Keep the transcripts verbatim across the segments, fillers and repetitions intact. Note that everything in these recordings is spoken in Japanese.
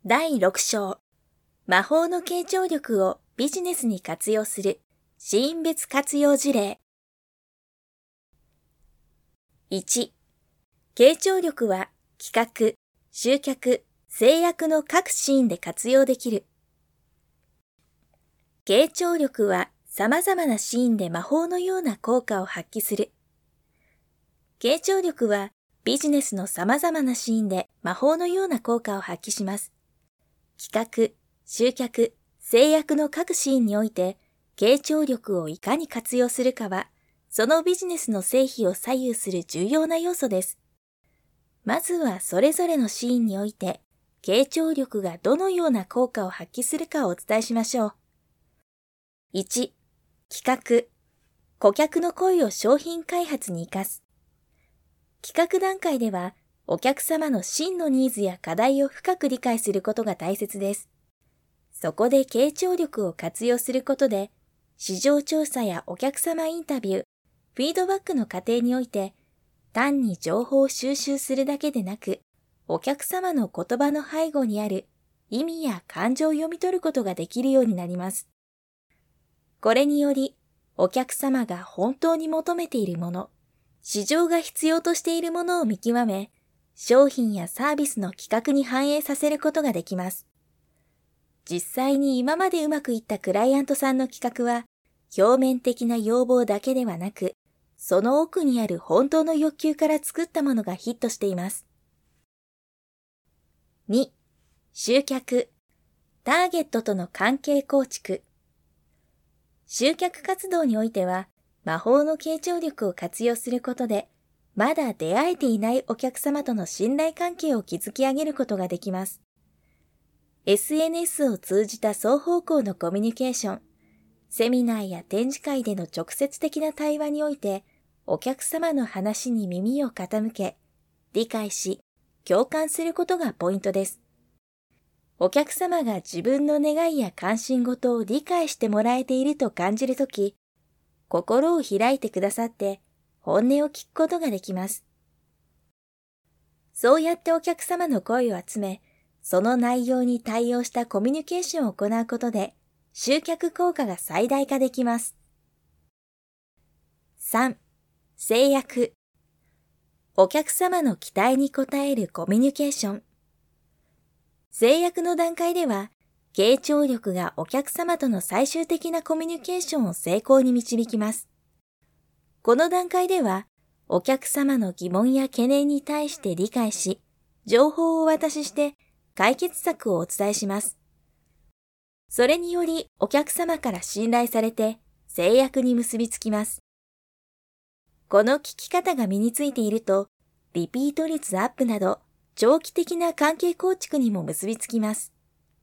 だいろく章、魔法の傾聴力をビジネスに活用するシーン別活用事例。いち、傾聴力は企画、集客、制約の各シーンで活用できる。傾聴力は様々なシーンで魔法のような効果を発揮する。傾聴力はビジネスの様々なシーンで魔法のような効果を発揮します。企画、集客、制約の各シーンにおいて、傾聴力をいかに活用するかは、そのビジネスの成否を左右する重要な要素です。まずはそれぞれのシーンにおいて、傾聴力がどのような効果を発揮するかをお伝えしましょう。いち、企画。顧客の声を商品開発に生かす。企画段階では、お客様の真のニーズや課題を深く理解することが大切です。そこで傾聴力を活用することで、市場調査やお客様インタビュー、フィードバックの過程において、単に情報を収集するだけでなく、お客様の言葉の背後にある意味や感情を読み取ることができるようになります。これにより、お客様が本当に求めているもの、市場が必要としているものを見極め、商品やサービスの企画に反映させることができます。実際に今までうまくいったクライアントさんの企画は、表面的な要望だけではなく、その奥にある本当の欲求から作ったものがヒットしています。に、集客。ターゲットとの関係構築。集客活動においては、魔法の傾聴力を活用することで、まだ出会えていないお客様との信頼関係を築き上げることができます。エスエヌエス を通じた双方向のコミュニケーション、セミナーや展示会での直接的な対話において、お客様の話に耳を傾け、理解し、共感することがポイントです。お客様が自分の願いや関心事を理解してもらえていると感じるとき、心を開いてくださって、本音を聞くことができます。そうやってお客様の声を集め、その内容に対応したコミュニケーションを行うことで、集客効果が最大化できます。さん、制約。お客様の期待に応えるコミュニケーション。制約の段階では、傾聴力がお客様との最終的なコミュニケーションを成功に導きます。この段階では、お客様の疑問や懸念に対して理解し、情報をお渡しして解決策をお伝えします。それによりお客様から信頼されて制約に結びつきます。この聞き方が身についていると、リピート率アップなど長期的な関係構築にも結びつきます。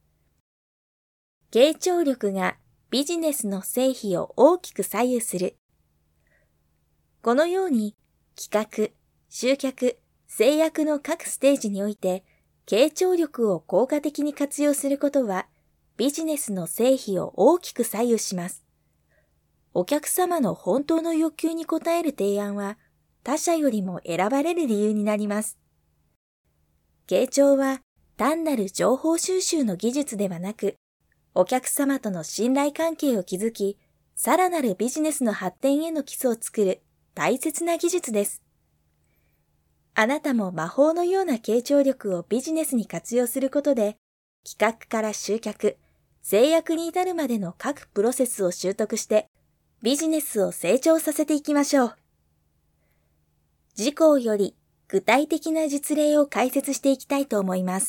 傾聴力がビジネスの成否を大きく左右する。このように、企画、集客、制約の各ステージにおいて、傾聴力を効果的に活用することは、ビジネスの成否を大きく左右します。お客様の本当の欲求に応える提案は、他社よりも選ばれる理由になります。傾聴は単なる情報収集の技術ではなく、お客様との信頼関係を築き、さらなるビジネスの発展への基礎を作る大切な技術です。あなたも魔法のような傾聴力をビジネスに活用することで、企画から集客、制約に至るまでの各プロセスを習得して、ビジネスを成長させていきましょう。次項より具体的な実例を解説していきたいと思います。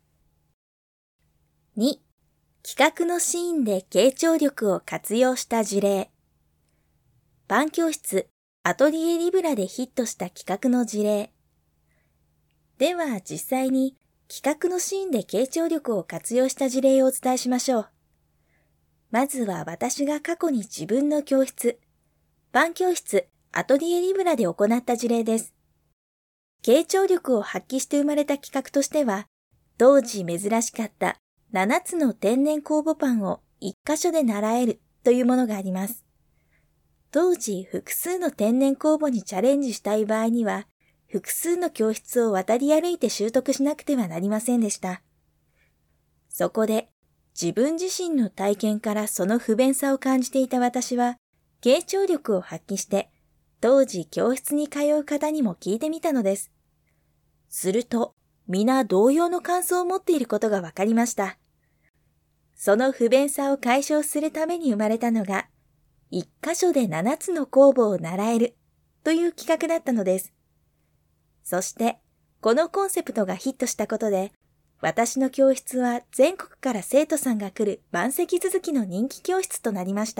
に、企画のシーンで傾聴力を活用した事例。パン教室、アトリエリブラでヒットした企画の事例。では実際に企画のシーンで傾聴力を活用した事例をお伝えしましょう。まずは私が過去に自分の教室、パン教室、アトリエリブラで行った事例です。傾聴力を発揮して生まれた企画としては、当時珍しかったななつの天然酵母パンを一箇所で習えるというものがあります。当時複数の天然酵母にチャレンジしたい場合には、複数の教室を渡り歩いて習得しなくてはなりませんでした。 そこで自分自身の体験からその不便さを感じていた私は、傾聴力を発揮して、当時教室に通う方にも聞いてみたのです。すると、皆同様の感想を持っていることが分かりました。その不便さを解消するために生まれたのが、一箇所で七つの酵母を習えるという企画だったのです。そして、このコンセプトがヒットしたことで、私の教室は全国から生徒さんが来る満席続きの人気教室となりました。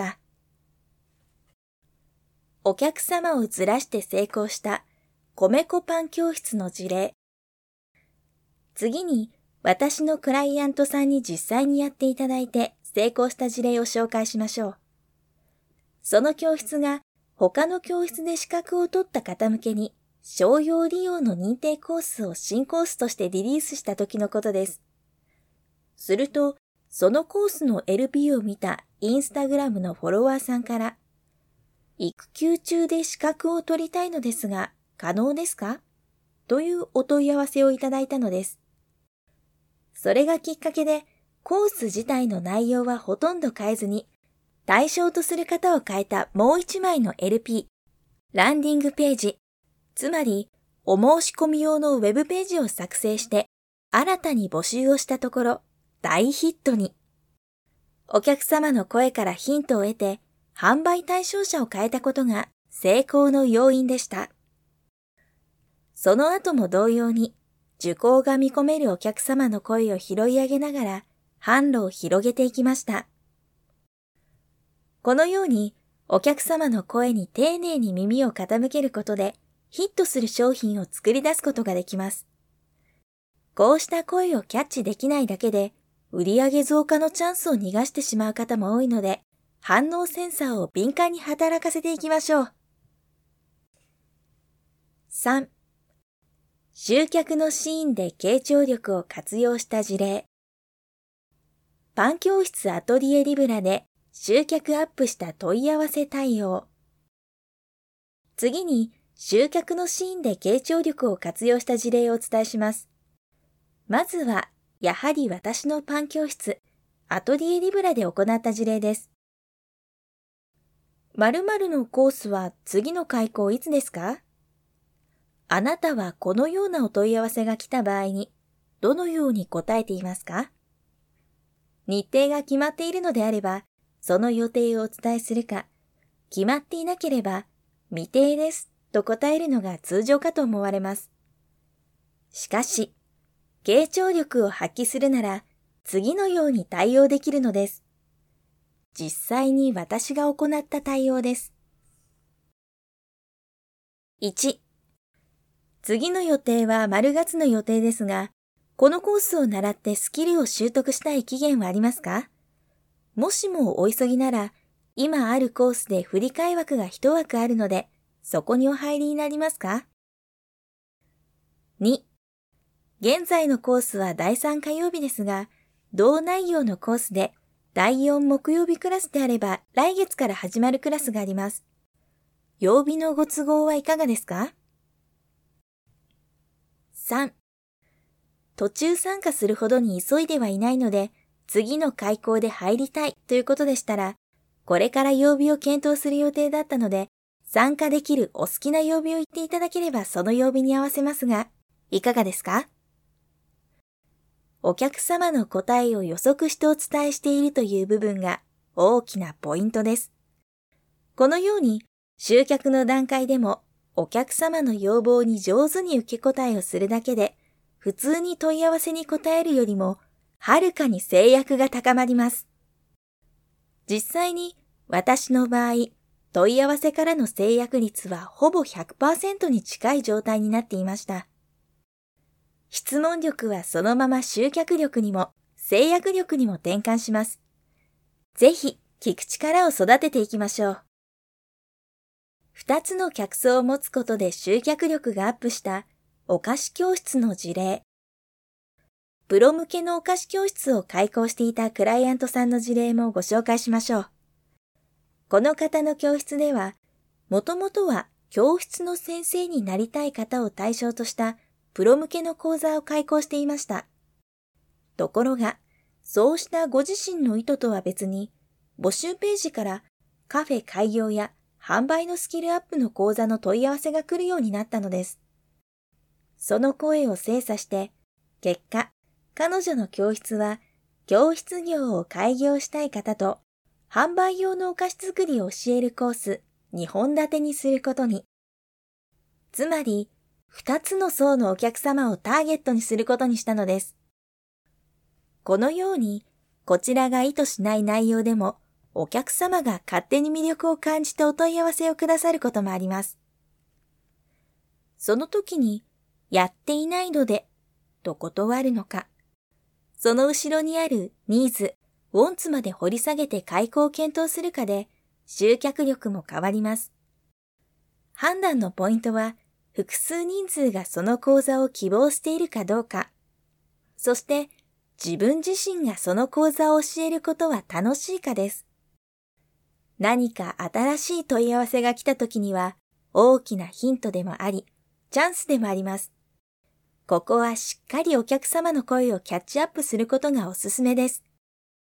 お客様をずらして成功した米粉パン教室の事例。次に私のクライアントさんに実際にやっていただいて成功した事例を紹介しましょう。その教室が他の教室で資格を取った方向けに商用利用の認定コースを新コースとしてリリースした時のことです。すると、そのコースの エルピー を見たインスタグラムのフォロワーさんから、育休中で資格を取りたいのですが、可能ですか？というお問い合わせをいただいたのです。それがきっかけで、コース自体の内容はほとんど変えずに、対象とする方を変えたもう一枚の エルピー、ランディングページ、つまり、お申し込み用のウェブページを作成して、新たに募集をしたところ、大ヒットに。お客様の声からヒントを得て、販売対象者を変えたことが成功の要因でした。その後も同様に、受講が見込めるお客様の声を拾い上げながら、販路を広げていきました。このように、お客様の声に丁寧に耳を傾けることで、ヒットする商品を作り出すことができます。こうした声をキャッチできないだけで、売上増加のチャンスを逃がしてしまう方も多いので、反応センサーを敏感に働かせていきましょう。さん、集客のシーンで傾聴力を活用した事例。パン教室アトリエリブラで集客アップした問い合わせ対応。次に、集客のシーンで傾聴力を活用した事例をお伝えします。まずは、やはり私のパン教室、アトリエリブラで行った事例です。〇〇のコースは次の開講いつですか？あなたはこのようなお問い合わせが来た場合に、どのように答えていますか？日程が決まっているのであれば、その予定をお伝えするか、決まっていなければ、未定です。と答えるのが通常かと思われます。しかし、傾聴力を発揮するなら、次のように対応できるのです。実際に私が行った対応です。いち、次の予定は丸月の予定ですが、このコースを習ってスキルを習得したい期限はありますか？もしもお急ぎなら、今あるコースで振り替え枠が一枠あるので、そこにお入りになりますか？ に. 現在のコースはだいさん火曜日ですが、同内容のコースでだいよん木曜日クラスであれば来月から始まるクラスがあります。曜日のご都合はいかがですか？ さん. 途中参加するほどに急いではいないので、次の開講で入りたいということでしたら、これから曜日を検討する予定だったので、参加できるお好きな曜日を言っていただければその曜日に合わせますが、いかがですか？お客様の答えを予測してお伝えしているという部分が大きなポイントです。このように集客の段階でもお客様の要望に上手に受け答えをするだけで、普通に問い合わせに答えるよりもはるかに制約が高まります。実際に私の場合、問い合わせからの制約率はほぼ ひゃくパーセント に近い状態になっていました。質問力はそのまま集客力にも制約力にも転換します。ぜひ聞く力を育てていきましょう。二つの客層を持つことで集客力がアップしたお菓子教室の事例。プロ向けのお菓子教室を開講していたクライアントさんの事例もご紹介しましょう。この方の教室では、もともとは教室の先生になりたい方を対象としたプロ向けの講座を開講していました。ところが、 そうしたご自身の意図とは別に、募集ページからカフェ開業や販売のスキルアップの講座の問い合わせが来るようになったのです。その声を精査して、結果、彼女の教室は教室業を開業したい方と販売用のお菓子作りを教えるコースにほん立てにすることに。つまり、二つの層のお客様をターゲットにすることにしたのです。このように、こちらが意図しない内容でも、お客様が勝手に魅力を感じてお問い合わせをくださることもあります。その時に、やっていないので、と断るのか、その後ろにあるニーズ、ウォンツまで掘り下げて開講を検討するかで、集客力も変わります。判断のポイントは、複数人数がその講座を希望しているかどうか、そして自分自身がその講座を教えることは楽しいかです。何か新しい問い合わせが来た時には、大きなヒントでもあり、チャンスでもあります。ここはしっかりお客様の声をキャッチアップすることがおすすめです。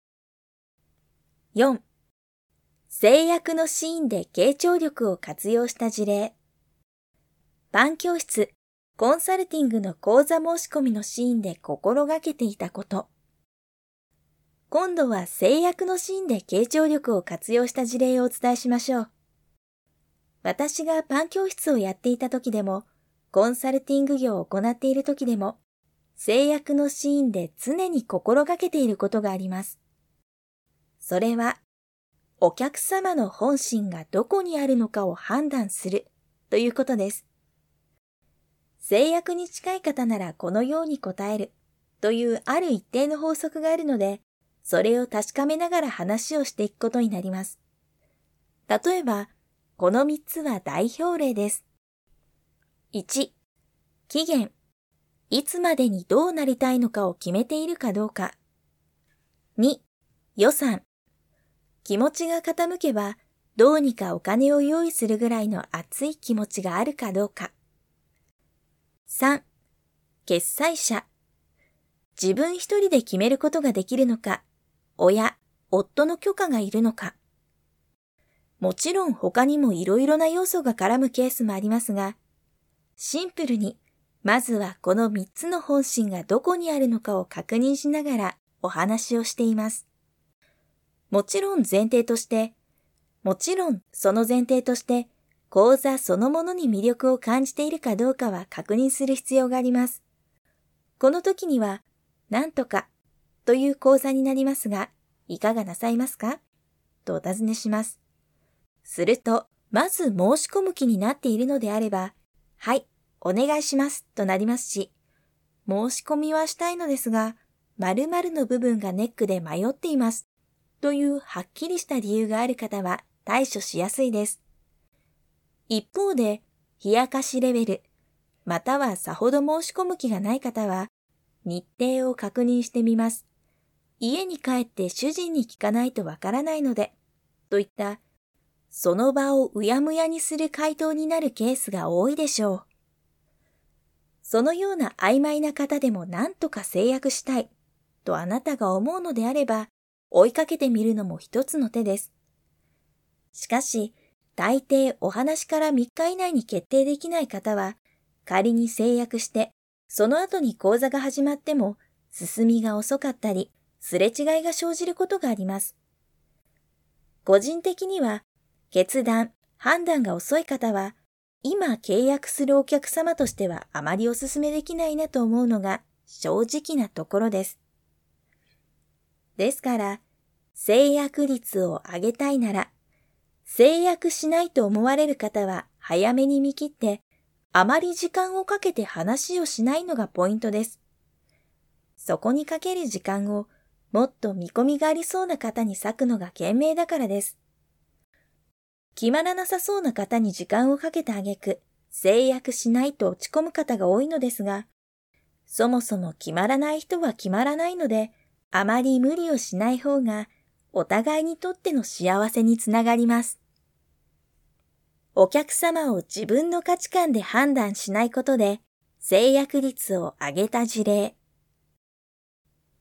よん. 制約のシーンで傾聴力を活用した事例。パン教室、コンサルティングの講座申し込みのシーンで心がけていたこと。今度は制約のシーンで傾聴力を活用した事例をお伝えしましょう。私がパン教室をやっていた時でも、コンサルティング業を行っている時でも、制約のシーンで常に心がけていることがあります。それは、お客様の本心がどこにあるのかを判断するということです。制約に近い方ならこのように答えるというある一定の法則があるので、それを確かめながら話をしていくことになります。例えば、このみっつは代表例です。いち. 期限。いつまでにどうなりたいのかを決めているかどうか。に. 予算。気持ちが傾けば、どうにかお金を用意するぐらいの熱い気持ちがあるかどうか。さん. 決裁者。自分一人で決めることができるのか、親、夫の許可がいるのか。もちろん他にもいろいろな要素が絡むケースもありますが、シンプルに、まずはこのみっつの本心がどこにあるのかを確認しながらお話をしています。もちろん前提として、もちろんその前提として、講座そのものに魅力を感じているかどうかは確認する必要があります。この時には、なんとかという講座になりますが、いかがなさいますかとお尋ねします。すると、まず申し込む気になっているのであれば、はい、お願いしますとなりますし、申し込みはしたいのですが、〇〇の部分がネックで迷っていますというはっきりした理由がある方は対処しやすいです。一方で、冷やかしレベル、またはさほど申し込む気がない方は、日程を確認してみます。家に帰って主人に聞かないとわからないので、といった、その場をうやむやにする回答になるケースが多いでしょう。そのような曖昧な方でも何とか制約したい、とあなたが思うのであれば、追いかけてみるのも一つの手です。しかし、大抵お話からみっか以内に決定できない方は、仮に制約して、その後に講座が始まっても、進みが遅かったり、すれ違いが生じることがあります。個人的には、決断、判断が遅い方は、今契約するお客様としてはあまりお勧めできないなと思うのが正直なところです。ですから、制約率を上げたいなら、制約しないと思われる方は早めに見切って、あまり時間をかけて話をしないのがポイントです。そこにかける時間をもっと見込みがありそうな方に割くのが賢明だからです。決まらなさそうな方に時間をかけてあげく、制約しないと落ち込む方が多いのですが、そもそも決まらない人は決まらないので、あまり無理をしない方が、お互いにとっての幸せにつながります。お客様を自分の価値観で判断しないことで、制約率を上げた事例。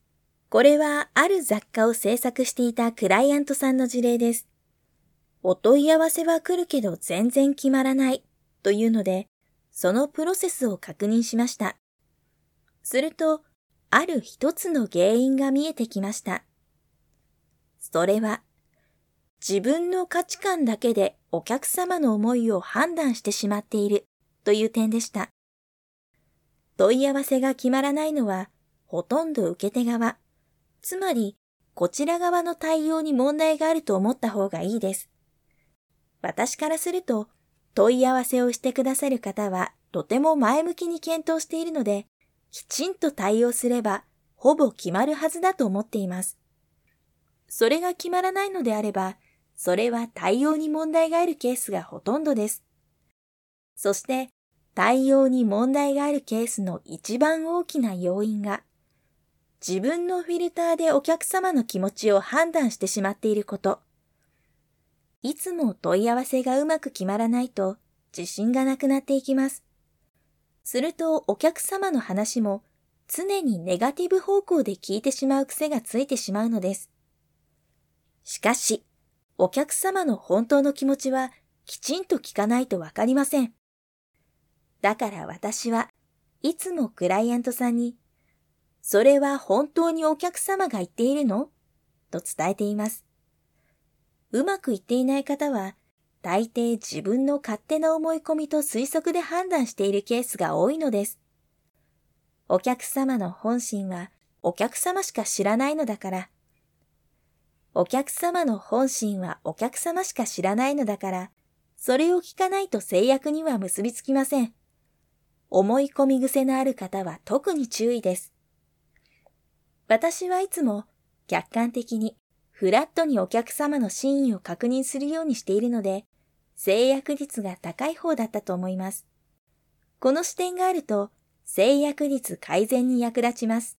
これはある雑貨を制作していたクライアントさんの事例です。お問い合わせは来るけど全然決まらないというので、そのプロセスを確認しました。すると、ある一つの原因が見えてきました。それは、自分の価値観だけでお客様の思いを判断してしまっているという点でした。問い合わせが決まらないのは、ほとんど受け手側、つまりこちら側の対応に問題があると思った方がいいです。私からすると、問い合わせをしてくださる方はとても前向きに検討しているので、きちんと対応すればほぼ決まるはずだと思っています。それが決まらないのであれば、それは対応に問題があるケースがほとんどです。そして、対応に問題があるケースの一番大きな要因が、自分のフィルターでお客様の気持ちを判断してしまっていること。いつも問い合わせがうまく決まらないと自信がなくなっていきます。するとお客様の話も常にネガティブ方向で聞いてしまう癖がついてしまうのです。しかし、お客様の本当の気持ちはきちんと聞かないとわかりません。だから私はいつもクライアントさんに、それは本当にお客様が言っているの？と伝えています。うまくいっていない方は、大抵自分の勝手な思い込みと推測で判断しているケースが多いのです。お客様の本心はお客様しか知らないのだから。お客様の本心はお客様しか知らないのだから、それを聞かないと制約には結びつきません。思い込み癖のある方は特に注意です。私はいつも客観的にフラットにお客様の真意を確認するようにしているので、制約率が高い方だったと思います。この視点があると、制約率改善に役立ちます。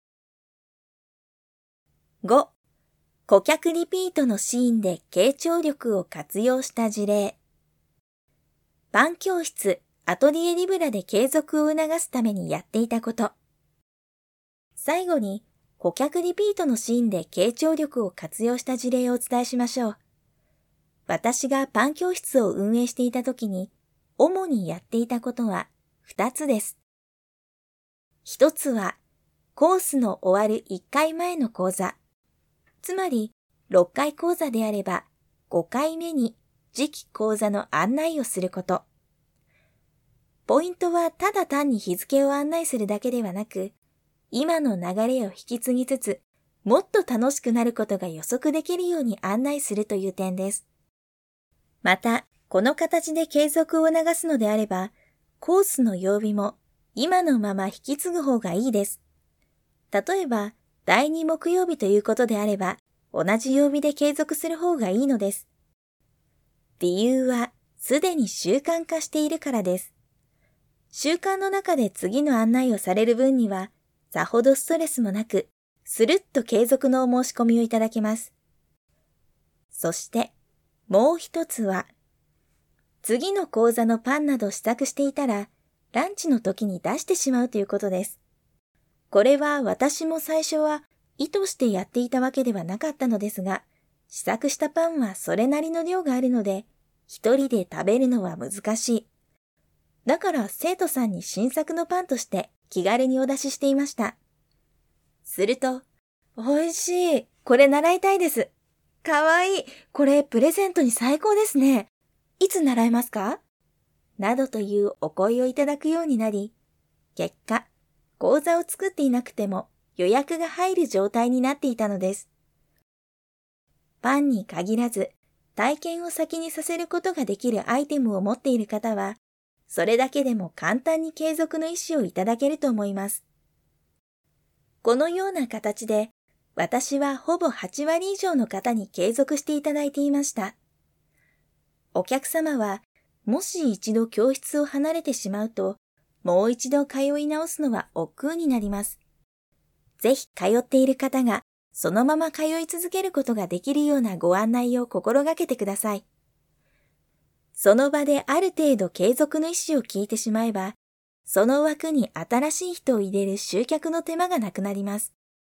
ご、顧客リピートのシーンで傾聴力を活用した事例。パン教室、アトリエリブラで継続を促すためにやっていたこと。最後に、顧客リピートのシーンで傾聴力を活用した事例をお伝えしましょう。私がパン教室を運営していた時に、主にやっていたことは二つです。一つは、コースの終わるいっかいまえの講座。つまり、ろっかい講座であれば、ごかいめに次期講座の案内をすること。ポイントはただ単に日付を案内するだけではなく、今の流れを引き継ぎつつ、もっと楽しくなることが予測できるように案内するという点です。また、この形で継続を促すのであれば、コースの曜日も今のまま引き継ぐ方がいいです。例えば、だいに木曜日ということであれば、同じ曜日で継続する方がいいのです。理由は、すでに習慣化しているからです。習慣の中で次の案内をされる分には、さほどストレスもなく、スルッと継続のお申し込みをいただけます。そして、もう一つは、次の講座のパンなど試作していたら、ランチの時に出してしまうということです。これは私も最初は意図してやっていたわけではなかったのですが、試作したパンはそれなりの量があるので、一人で食べるのは難しい。だから生徒さんに新作のパンとして気軽にお出ししていました。すると、美味しい。これ習いたいです。かわいい。これプレゼントに最高ですね。いつ習えますか？などというお声をいただくようになり、結果、講座を作っていなくても予約が入る状態になっていたのです。パンに限らず、体験を先にさせることができるアイテムを持っている方は、それだけでも簡単に継続の意思をいただけると思います。このような形で、私はほぼはちわり以上の方に継続していただいていました。お客様は、もし一度教室を離れてしまうと、もう一度通い直すのは億劫になります。ぜひ通っている方が、そのまま通い続けることができるようなご案内を心がけてください。その場である程度継続の意思を聞いてしまえば、その枠に新しい人を入れる集客の手間がなくなります。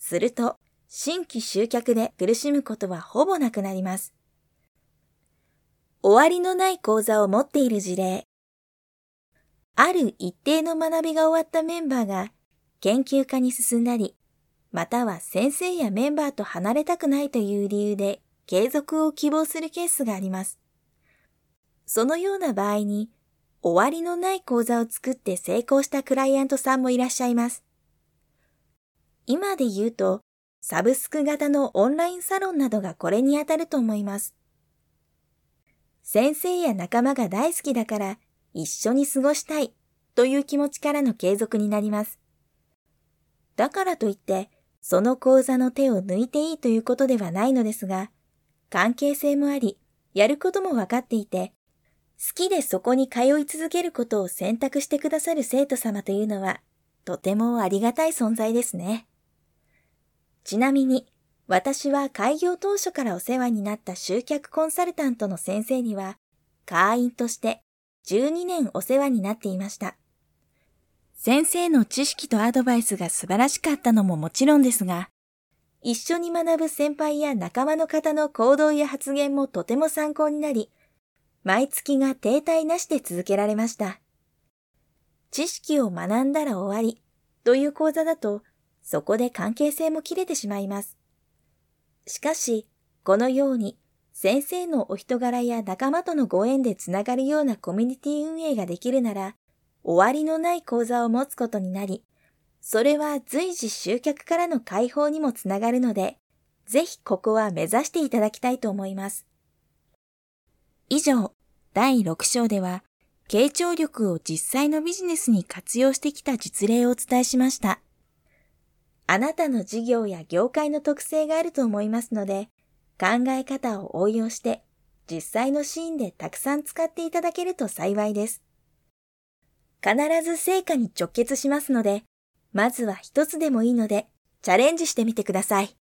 すると、新規集客で苦しむことはほぼなくなります。終わりのない講座を持っている事例。ある一定の学びが終わったメンバーが研究家に進んだり、または先生やメンバーと離れたくないという理由で継続を希望するケースがあります。そのような場合に、終わりのない講座を作って成功したクライアントさんもいらっしゃいます。今で言うと、サブスク型のオンラインサロンなどがこれに当たると思います。先生や仲間が大好きだから一緒に過ごしたいという気持ちからの継続になります。だからといって、その講座の手を抜いていいということではないのですが、関係性もあり、やることも分かっていて、好きでそこに通い続けることを選択してくださる生徒様というのは、とてもありがたい存在ですね。ちなみに、私は開業当初からお世話になった集客コンサルタントの先生には、会員としてじゅうにねんお世話になっていました。先生の知識とアドバイスが素晴らしかったのももちろんですが、一緒に学ぶ先輩や仲間の方の行動や発言もとても参考になり、毎月が停滞なしで続けられました。知識を学んだら終わりという講座だと、そこで関係性も切れてしまいます。しかし、このように先生のお人柄や仲間とのご縁でつながるようなコミュニティ運営ができるなら、終わりのない講座を持つことになり、それは随時集客からの解放にもつながるので、ぜひここは目指していただきたいと思います。以上、だいろく章では、傾聴力を実際のビジネスに活用してきた実例をお伝えしました。あなたの事業や業界の特性があると思いますので、考え方を応用して、実際のシーンでたくさん使っていただけると幸いです。必ず成果に直結しますので、まずは一つでもいいので、チャレンジしてみてください。